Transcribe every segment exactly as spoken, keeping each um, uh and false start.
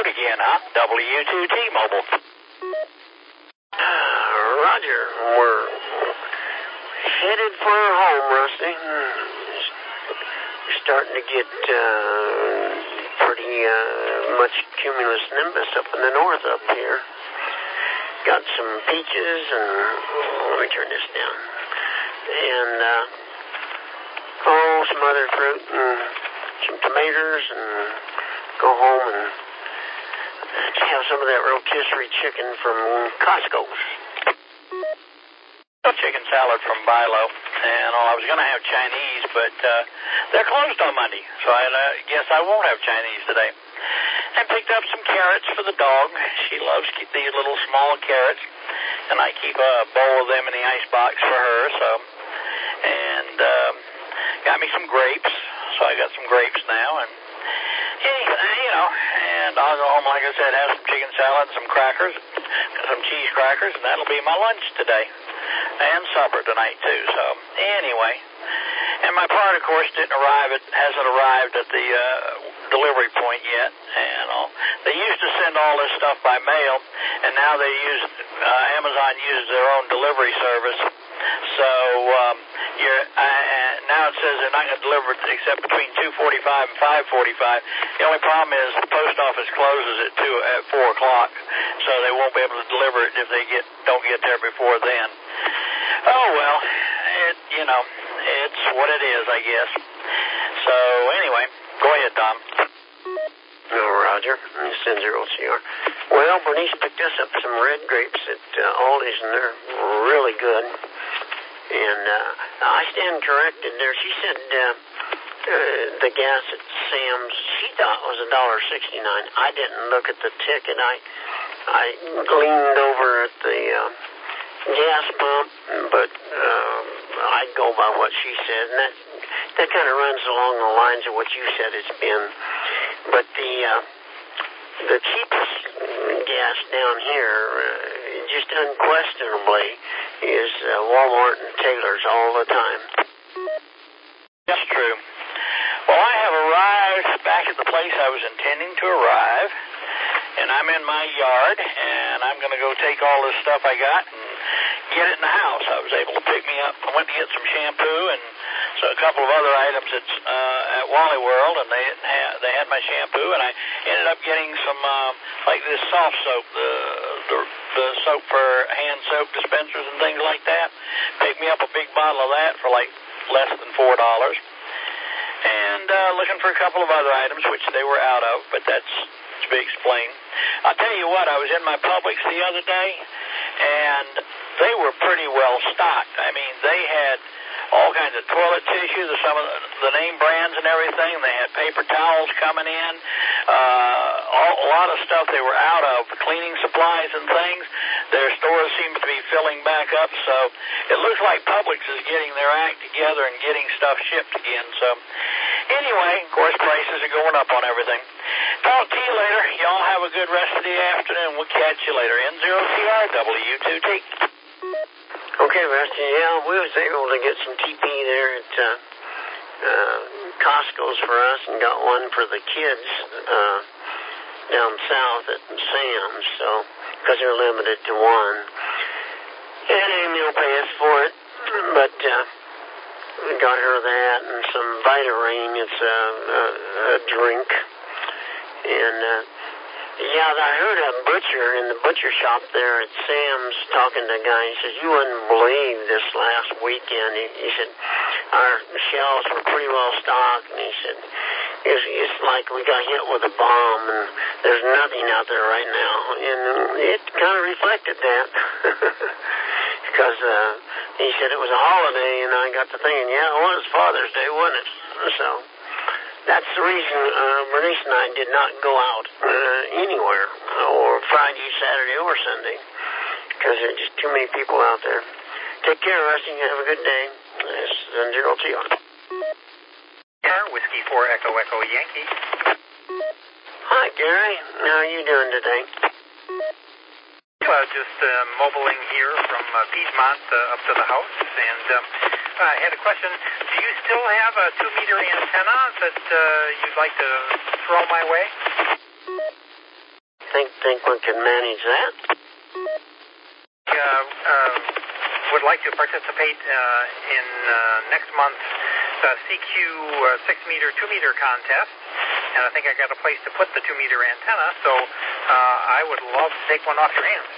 again, huh? W two T-Mobile. Uh, Roger, we're headed for home, Rusty. We're starting to get uh, pretty uh, much cumulus nimbus up in the north up here. Got some peaches and, let me turn this down, and uh, oh, some other fruit and some tomatoes, and go home and have some of that rotisserie chicken from Costco. Chicken salad from Bilo, and oh, I was going to have Chinese, but uh, they're closed on Monday, so I uh, guess I won't have Chinese today. I picked up some carrots for the dog. She loves these little small carrots, and I keep a bowl of them in the ice box for her. So, and uh, got me some grapes, so I got some grapes now, and you know, and I'll go home, like I said, have some chicken salad, some crackers, some cheese crackers, and that'll be my lunch today. And supper tonight, too. So, anyway. And my part, of course, didn't arrive. It hasn't arrived at the uh, delivery point yet. And all. They used to send all this stuff by mail, and now they use, uh, Amazon uses their own delivery service. So, um, you're, uh, now it says they're not going to deliver it except between two forty-five and five forty-five. The only problem is the post office closes at two at four o'clock, so they won't be able to deliver it if they get don't get there before then. Oh, well, it, you know, it's what it is, I guess. So, anyway, go ahead, Tom. No, Roger. This is zero C R. Well, Bernice picked us up some red grapes at uh, Aldi's, and they're really good. And uh, I stand corrected there. She said uh, uh, the gas at Sam's, she thought was one dollar sixty-nine. I didn't look at the ticket. I, I leaned over at the Uh, gas pump, but uh, I go by what she said, and that that kind of runs along the lines of what you said it's been. But the uh, the cheapest gas down here, uh, just unquestionably, is uh, Walmart and Taylor's all the time. That's true. Well, I have arrived back at the place I was intending to arrive, and I'm in my yard, and I'm going to go take all this stuff I got and get it in the house. I was able to pick me up. I went to get some shampoo and so a couple of other items at, uh, at Wally World, and they had, they had my shampoo, and I ended up getting some, uh, like this soft soap, the, the, the soap for hand soap dispensers and things like that. Picked me up a big bottle of that for like less than four dollars. And uh, looking for a couple of other items, which they were out of, but that's to be explained. I'll tell you what, I was in my Publix the other day, and they were pretty well stocked. I mean, they had all kinds of toilet tissue, the, some of the, the name brands and everything. They had paper towels coming in, uh, all, a lot of stuff they were out of, cleaning supplies and things. Their stores seem to be filling back up, so it looks like Publix is getting their act together and getting stuff shipped again. So anyway, of course, prices are going up on everything. Talk to you later. Y'all have a good rest of the afternoon. We'll catch you later. N zero C R W two T. Okay, Rusty. Yeah, we was able to get some T P there at uh, uh, Costco's for us, and got one for the kids uh, down south at Sam's. So, because they're limited to one, and Amy will pay us for it. But uh, we got her that and some Vita-Rain. It's a, a, a drink, and. Uh, Yeah, I heard a butcher in the butcher shop there at Sam's talking to a guy. He says, you wouldn't believe this last weekend. He, he said, our shelves were pretty well stocked. And he said, it's, it's like we got hit with a bomb, and there's nothing out there right now. And it kind of reflected that. Because uh, he said it was a holiday, and I got to thinking, yeah, it was Father's Day, wasn't it? So that's the reason uh, Bernice and I did not go out uh, anywhere, or Friday, Saturday, or Sunday, because there are just too many people out there. Take care, Rusty. Have a good day. This is Zero T R. Car, Whiskey four Echo Echo Yankee. Hi, Gary. How are you doing today? Well, just uh, mobiling here from uh, Piedmont uh, up to the house, and um, I had a question. Do you still have a two-meter antenna that uh, you'd like to throw my way? think think we can manage that. Uh, uh, would like to participate uh, in uh, next month's uh, C Q uh, six-meter, two-meter contest, and I think I got a place to put the two-meter antenna, so uh, I would love to take one off your hands.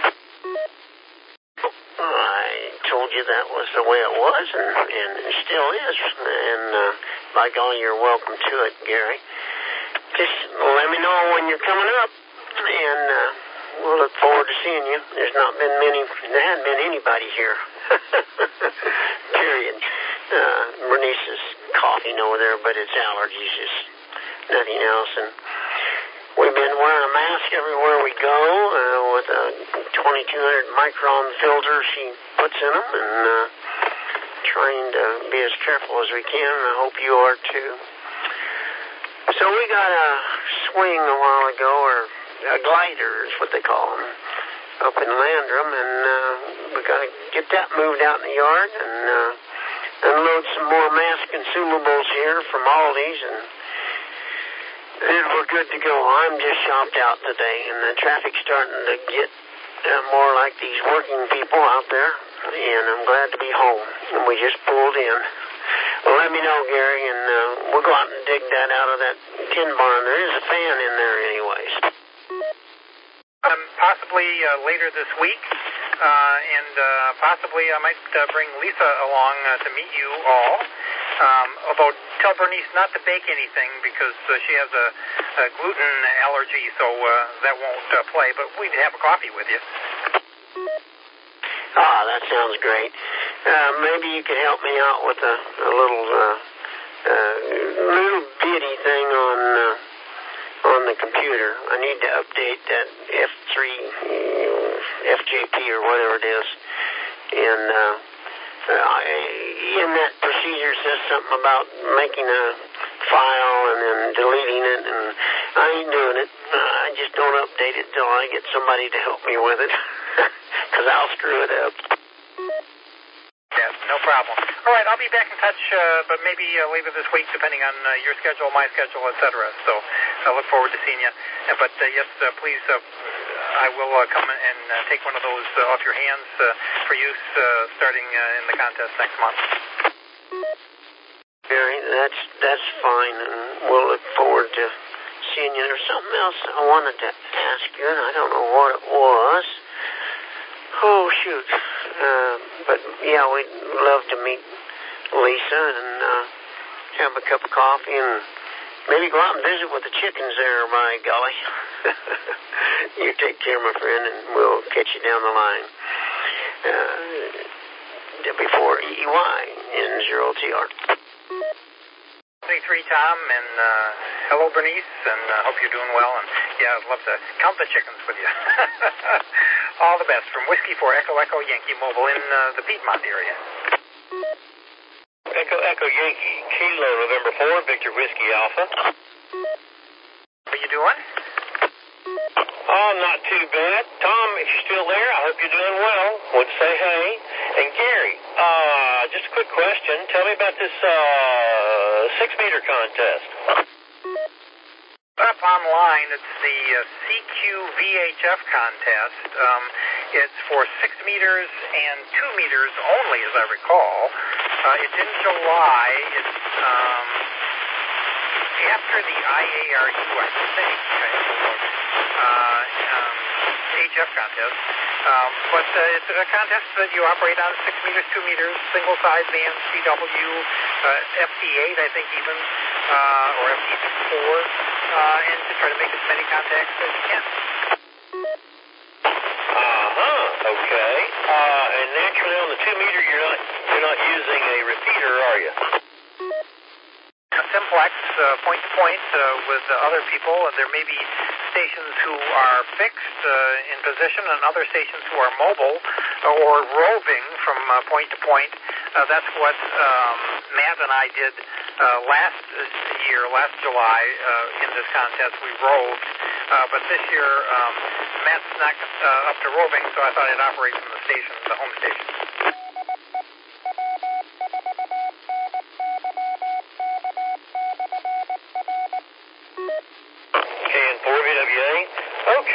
I told you that was the way it was, and, and it still is. And uh, by golly, you're welcome to it, Gary. Just let me know when you're coming up, and uh, we'll look forward to seeing you. There's not been many, there hasn't been anybody here. Period. Uh, Bernice is coughing over there, but it's allergies, just nothing else. And we've been wearing a mask everywhere we go uh, with a twenty-two hundred micron filter she puts in them, and uh, trying to be as careful as we can, and I hope you are too. So we got a swing a while ago, or a glider is what they call them, up in Landrum, and uh, we got to get that moved out in the yard and uh, unload some more mask consumables here from Aldi's, and then we're good to go. I'm just shopped out today, and the traffic's starting to get uh, more like these working people out there, and I'm glad to be home. And we just pulled in. Well, let me know, Gary, and uh, we'll go out and dig that out of that tin barn. There is a fan in there anyways. Um, possibly uh, later this week, uh, and uh, possibly I might uh, bring Lisa along uh, to meet you all. Um, although tell Bernice not to bake anything because uh, she has a, a gluten allergy, so uh, that won't uh, play. But we'd have a coffee with you. Ah, that sounds great. Uh, maybe you could help me out with a, a little, uh, uh, little bitty thing on uh, on the computer. I need to update that F three, uh, F J P or whatever it is, and uh, uh, in that procedure says something about making a file and then deleting it, and I ain't doing it. I just don't update it till I get somebody to help me with it, because I'll screw it up. Yeah, no problem. All right, I'll be back in touch, uh, but maybe uh, later this week, depending on uh, your schedule, my schedule, et cetera. So I look forward to seeing you. Uh, but uh, yes, uh, please, uh, I will uh, come and uh, take one of those uh, off your hands uh, for use uh, starting uh, in the contest next month. Gary, that's that's fine, and we'll look forward to seeing you. There's something else I wanted to ask you, and I don't know what it was. Oh, shoot. Uh, but, yeah, we'd love to meet Lisa and uh, have a cup of coffee and maybe go out and visit with the chickens there, by golly. You take care, my friend, and we'll catch you down the line. Uh, before E Y in zero T R. twenty-three Tom, and uh, hello, Bernice, and uh, hope you're doing well. And yeah, I'd love to count the chickens with you. All the best from Whiskey for Echo Echo Yankee Mobile in uh, the Piedmont area. Echo Echo Yankee Kilo November four, Victor Whiskey Alpha. How you doing? Oh, not too bad. Tom, if you're still there, I hope you're doing well. Want to say hey. And Gary, uh, just a quick question. Tell me about this uh, six-meter contest. Up online, it's the uh, C Q V H F contest. Um, it's for six meters and two meters only, as I recall. Uh, it's in July. It's um, after the I A R U, I think. Uh, um, H F contest. Um, but uh, it's a contest that you operate on six meters, two meters, single size band, C W, uh, F T eight, I think even, uh, or F T four, uh, and to try to make as many contacts as you can. Uh-huh, okay. Uh, and naturally on the two meter, you're not, you're not using a repeater, are you? A simplex, uh, point to point, uh, with uh, other people, and there may be stations who are fixed uh, in position and other stations who are mobile uh, or roving from uh, point to point. Uh, that's what um, Matt and I did uh, last year, last July, uh, in this contest. We roved, uh, but this year um, Matt's not uh, up to roving, so I thought I'd operate from the station, the home station. Okay,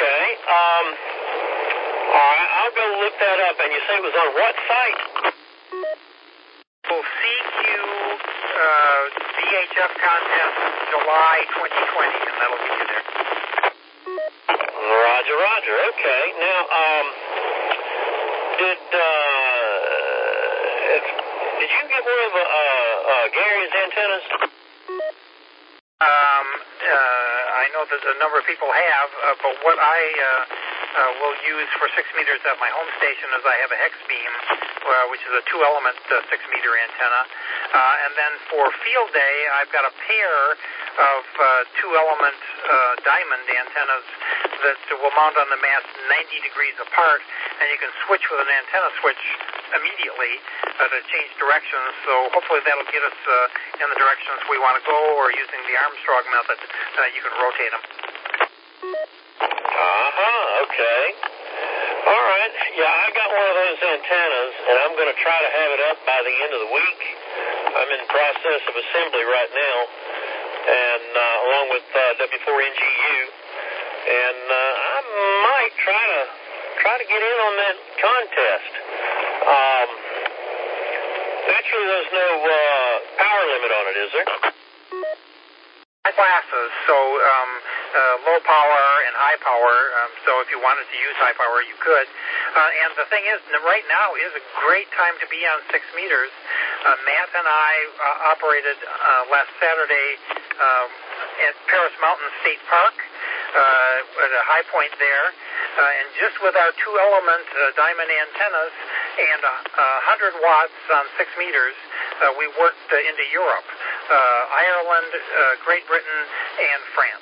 look that up, and you say it was on what site? Well, C Q uh, V H F contest July twenty twenty, and that'll get you there. Roger, Roger. Okay. Now, um, did uh, did you get one of uh, uh, Gary's antennas? Um, uh, I know that a number of people have, uh, but what I uh, uh, will use for six meters at my home station is I have a hex beam, uh, which is a two-element uh, six-meter antenna, uh, and then for field day, I've got a pair of uh, two-element uh, diamond antennas that will mount on the mast ninety degrees apart, and you can switch with an antenna switch immediately uh, to change directions. So hopefully that'll get us uh, in the directions we want to go, or using the Armstrong method, uh, you can rotate them. Uh-huh, okay. All right. Yeah, I got one of those antennas, and I'm going to try to have it up by the end of the week. I'm in the process of assembly right now, and uh, along with uh, W four N G U, and uh, I might try to try to get in on that contest. Um, naturally, there's no uh, power limit on it, is there? Classes, so um, uh, low power and high power. Um, so if you wanted to use high power, you could. Uh, and the thing is, right now is a great time to be on six meters. Uh, Matt and I uh, operated uh, last Saturday um, at Paris Mountain State Park uh, at a high point there, uh, and just with our two-element uh, diamond antennas and uh, one hundred watts on six meters, uh, we worked uh, into Europe. Uh, Ireland, uh, Great Britain, and France.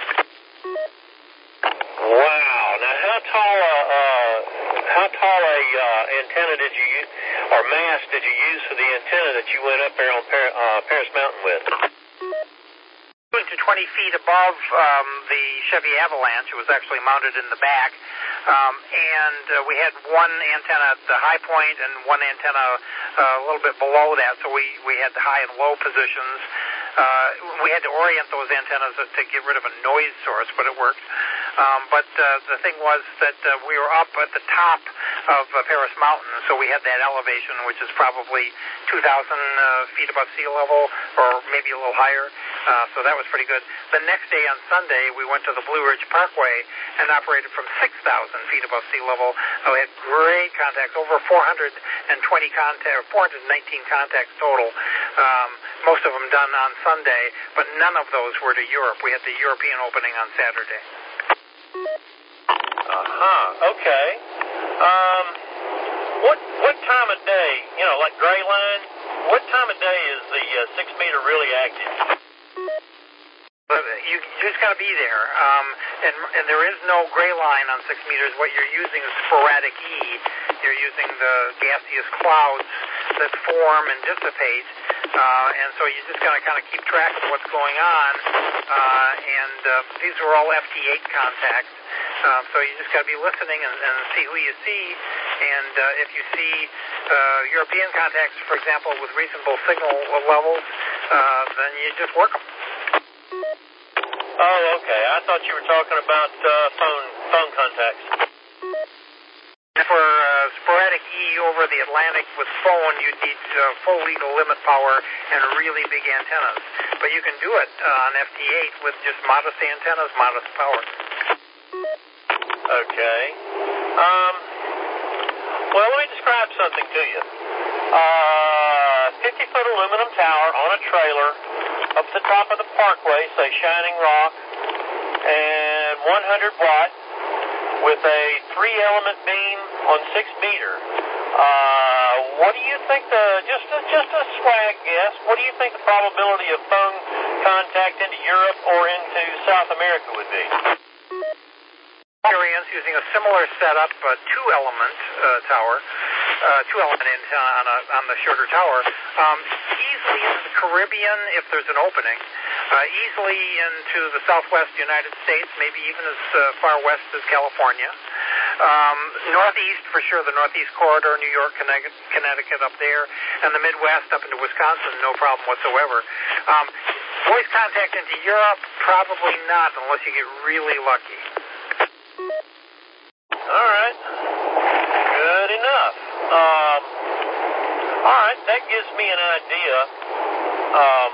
Wow! Now, how tall a uh, how tall a uh, antenna did you use, or mast did you use for the antenna that you went up there on Par- uh, Paris Mountain with? To twenty feet above um, the Chevy Avalanche. It was actually mounted in the back. Um, and uh, we had one antenna at the high point and one antenna uh, a little bit below that, so we, we had the high and low positions. Uh, we had to orient those antennas to get rid of a noise source, but it worked. Um, but uh, the thing was that uh, we were up at the top of uh, Paris Mountain, so we had that elevation, which is probably two thousand uh, feet above sea level, or maybe a little higher. Uh, so that was pretty good. The next day on Sunday, we went to the Blue Ridge Parkway and operated from six thousand feet above sea level. Uh, we had great contacts, over four hundred twenty contacts, four hundred nineteen contacts total. Um, most of them done on Sunday, but none of those were to Europe. We had the European opening on Saturday. Uh-huh, okay. Um, what what time of day, you know, like gray line, what time of day is the uh, six meter really active? You, you just got to be there, um, and, and there is no gray line on six meters. What you're using is sporadic E. You're using the gaseous clouds that form and dissipate, uh, and so you just got to kind of keep track of what's going on. Uh, and uh, these are all F T eight contacts, um, so you just got to be listening and, and see who you see. And uh, if you see uh, European contacts, for example, with reasonable signal levels, uh, then you just work them. Oh, okay. I thought you were talking about uh, phone phone contacts. For uh, sporadic E over the Atlantic with phone, you'd need uh, full legal limit power and really big antennas. But you can do it uh, on F T eight with just modest antennas, modest power. Okay. Um. Well, let me describe something to you. Uh, fifty foot aluminum tower on a trailer up at the top of the parkway, say Shining Rock, and one hundred watt with a three element beam on six meter. Uh, what do you think the, just a, just a swag guess, what do you think the probability of phone contact into Europe or into South America would be? Experience using a similar setup, a two-element uh, tower, uh, two-element antenna on, a, on the shorter tower, um, easily into the Caribbean if there's an opening, uh, easily into the southwest United States, maybe even as uh, far west as California, um, northeast for sure, the northeast corridor, New York, Connecticut, Connecticut up there, and the Midwest up into Wisconsin, no problem whatsoever. Um, voice contact into Europe, probably not unless you get really lucky. All right. Good. Um, all right, that gives me an idea. Um,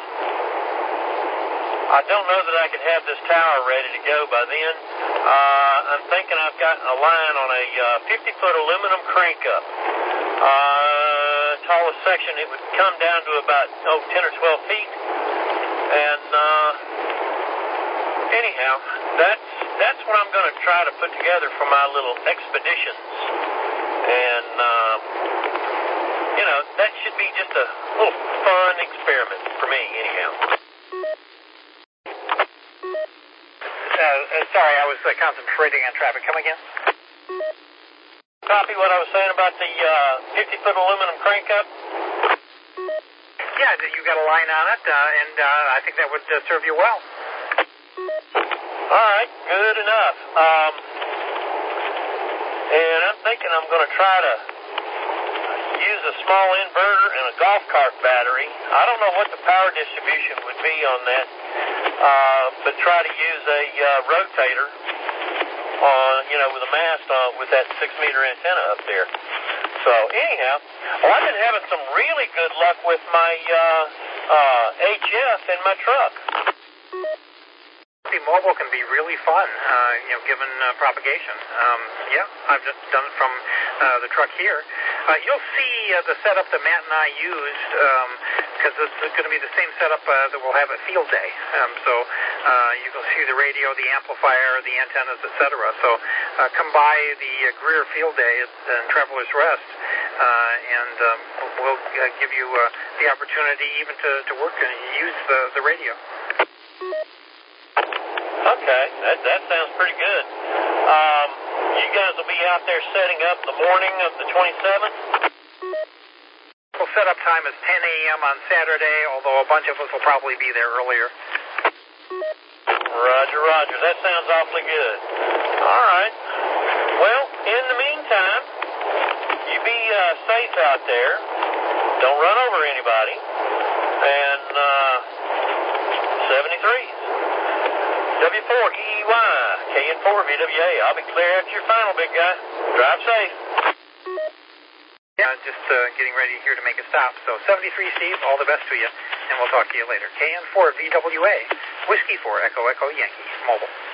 I don't know that I can have this tower ready to go by then. Uh, I'm thinking I've got a line on a fifty-foot uh, aluminum crank-up. Uh, tallest section, it would come down to about, oh, ten or twelve feet. And, uh, anyhow, that's, that's what I'm going to try to put together for my little expeditions. And, uh, you know, that should be just a little fun experiment for me, anyhow. Uh, uh, sorry, I was uh, concentrating on traffic. Come again? Copy what I was saying about the uh, fifty-foot aluminum crank-up? Yeah, you got a line on it, uh, and uh, I think that would uh, serve you well. All right, good enough. Um, and I'm thinking I'm going to try to use a small inverter and a golf cart battery. I don't know what the power distribution would be on that, uh, but try to use a uh, rotator on, you know, with a mast on, with that six meter antenna up there. So anyhow, well, I've been having some really good luck with my uh, uh, H F in my truck. Mobile can be really fun, uh, you know, given uh, propagation. Um, yeah, I've just done it from uh, the truck here. Uh, you'll see uh, the setup that Matt and I used, because um, it's going to be the same setup uh, that we'll have at Field Day. Um, so uh, you can see the radio, the amplifier, the antennas, et cetera. So uh, come by the uh, Greer Field Day at uh, Travelers Rest, uh, and um, we'll uh, give you uh, the opportunity even to, to work and use the, the radio. Okay, that, that sounds pretty good. Um, you guys will be out there setting up the morning of the twenty-seventh? Well, setup time is ten a.m. on Saturday, although a bunch of us will probably be there earlier. Roger, roger. That sounds awfully good. All right. Well, in the meantime, you be uh, safe out there. Don't run over anybody. And uh, seventy-threes. W four E E Y, K N four V W A. I'll be clear after your final, big guy. Drive safe. Yeah, just uh, getting ready here to make a stop. So seventy-three, Steve, all the best to you, and we'll talk to you later. K N four V W A, Whiskey four, Echo Echo Yankee, mobile.